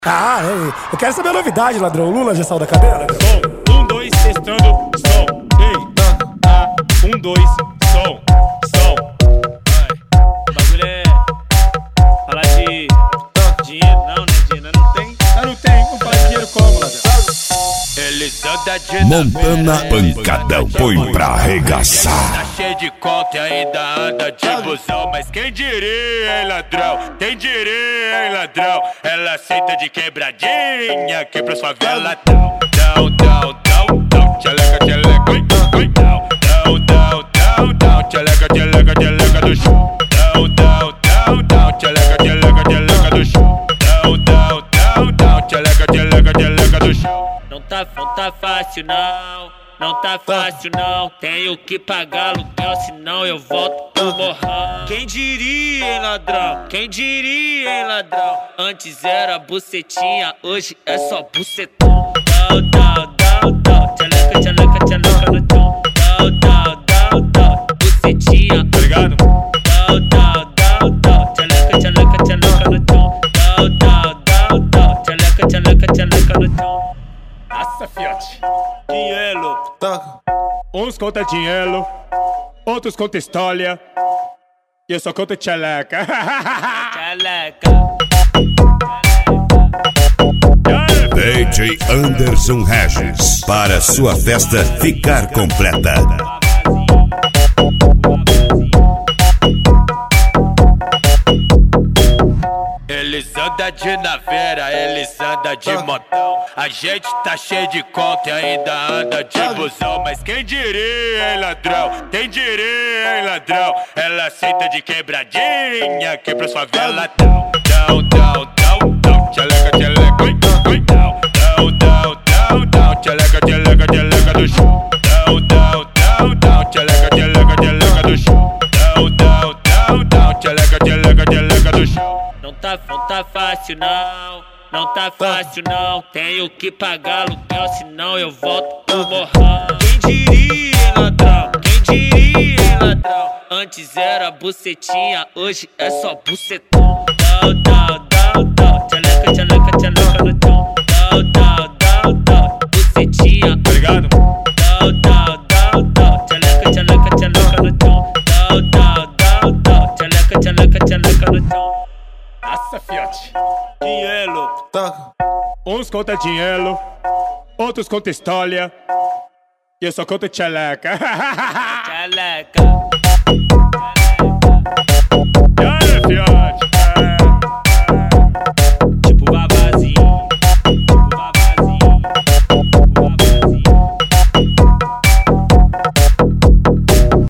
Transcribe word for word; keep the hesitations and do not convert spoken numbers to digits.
Ah, é. Eu quero saber a novidade, ladrão. O Lula já saiu da cadeira? Som, um, dois, testando, som. Ei, ah, um, dois, som, som. Vai. O bagulho é falar de dinheiro, não, né? Dinheiro não tem. Ah, não tem. Vamos falar de dinheiro como, ladrão? Eles andam de Montana Pancadão, põe pra arregaçar. Tá cheio de conta e ainda anda de busão. Mas quem diria, hein, ladrão? Quem diria, hein, ladrão? Ela aceita de quebradinha, que pra sua vela tão, tão, tão, tão, tão. Tcheleca, tcheleca, oi, oi, tão, tão, tão, tão, tão. Tcheleca, tcheleca, tcheleca do chão. Tão, tão, tão, tão. Tcheleca, tcheleca, tcheleca do chão. Tão, tão, tão, tão. Tcheleca, tcheleca, tcheleca do chão. Não tá, não tá fácil não, não tá fácil não. Tenho que pagar aluguel, senão eu volto pro morrão. Quem diria, hein, ladrão? Quem diria, hein, ladrão? Antes era bucetinha, hoje é só bucetão. Dau, dau, dau, dau. Tcheleca, tcheleca, tcheleca no chão. Dau, dau, dau, dau. Bucetinha, tá ligado? Dau, dau, dau, dau. Tcheleca, tcheleca, tcheleca no chão. Dau, dau, dau, dau. Tcheleca, tcheleca, tcheleca no chão. Nossa, fiote. Dinheiro. Uns conta dinheiro, outros conta história. E eu só conto tcheleca. Tcheleca. D J Anderson Regis, para sua festa ficar completa. Eles andam de naveira, eles andam de montão. A gente tá cheio de conta e ainda anda de busão. Mas quem diria, hein, ladrão? Quem diria, hein, ladrão? Ela aceita de quebradinha, que pra sua vela tão, tão, tão, tão, tão. Tcheleca, tcheleca, oi, oi, tão, tão, tão, tão, tão. Tcheleca, tcheleca, tcheleca do chão. Tão, tão, tão, tão. Tcheleca, tcheleca, tcheleca do chão. Tão, tão, tão, tão. Tcheleca, tcheleca, tcheleca do chão. Não tá, não tá fácil não, não tá fácil não. Tenho que pagar aluguel, senão eu volto pro morrão. Quem diria, hein, ladrão? Quem diria, hein, ladrão? Antes era bucetinha, hoje é só bucetão. Dau, dau, dau, dau. Tcheleca, tcheleca, tcheleca no chão. Dau, dau, dau, dau. Bucetinha, tá ligado? Dau, dau, dau, dau. Tcheleca, tcheleca, tcheleca no chão. Dau, dau, dau, dau. Tcheleca, tcheleca, tcheleca no chão. Nossa, fiote. Dinheiro. Uns conta dinheiro, outros conta história. E eu só conto tcheleca. Tcheleca.